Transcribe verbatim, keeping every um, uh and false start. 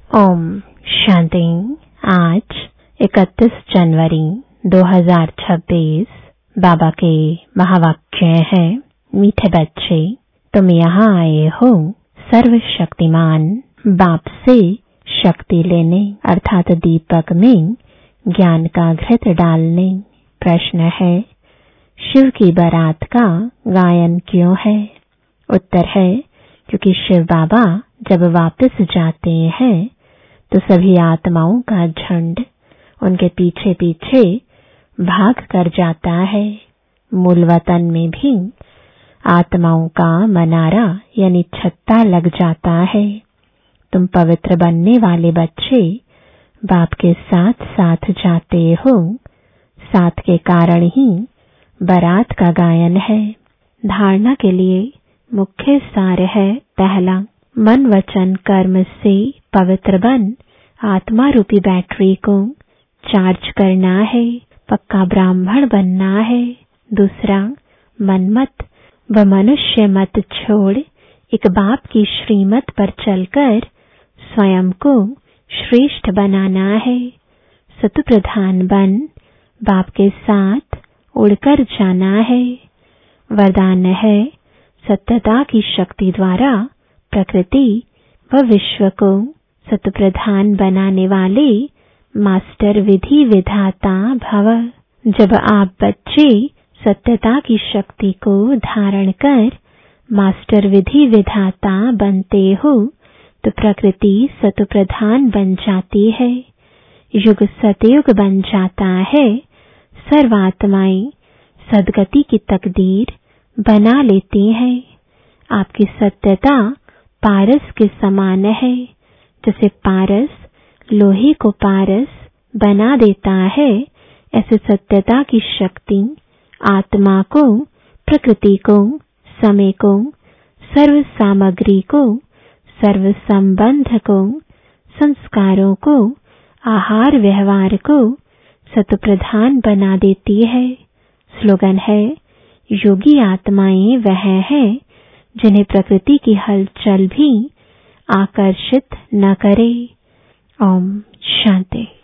ओम शांति। आज इकतीस जनवरी दो हज़ार छब्बीस बाबा के महावाक्य हैं, मीठे बच्चे तुम यहाँ आए हो सर्वशक्तिमान बाप से शक्ति लेने अर्थात दीपक में ज्ञान का घृत डालने। प्रश्न है, शिव की बारात का गायन क्यों है? उत्तर है, क्योंकि शिव बाबा जब वापस जाते हैं तो सभी आत्माओं का झुंड उनके पीछे पीछे भाग कर जाता है। मूल वतन में भी आत्माओं का मनारा यानी छत्ता लग जाता है। तुम पवित्र बनने वाले बच्चे बाप के साथ साथ जाते हो, साथ के कारण ही बारात का गायन है। धारणा के लिए मुख्य सार है, पहला, मन वचन कर्म से पवित्र बन आत्मा रूपी बैटरी को चार्ज करना है, पक्का ब्राह्मण बनना है। दूसरा, मनमत व मनुष्य मत छोड़ एक बाप की श्रीमत पर चलकर स्वयं को श्रेष्ठ बनाना है। सत प्रधान बन बाप के साथ उड़कर जाना है। वरदान है, सत्यता की शक्ति द्वारा प्रकृति व विश्व को सतप्रधान बनाने वाले मास्टर विधि विधाता भव। जब आप बच्चे सत्यता की शक्ति को धारण कर मास्टर विधि विधाता बनते हो तो प्रकृति सतप्रधान बन जाती है, युग सतयुग बन जाता है। सर्वात्माएं सदगति की तकदीर बना लेती हैं। आपकी सत्यता पारस के समान है। जैसे पारस लोहे को पारस बना देता है, ऐसे सत्यता की शक्ति आत्मा को, प्रकृति को, समय को, सर्व सामग्री को, सर्व संबंध को, संस्कारों को, आहार व्यवहार को सतप्रधान बना देती है। स्लोगन है, योगी आत्माएं वह है जिन्हें प्रकृति की हलचल भी आकर्षित न करे। ओम शांति।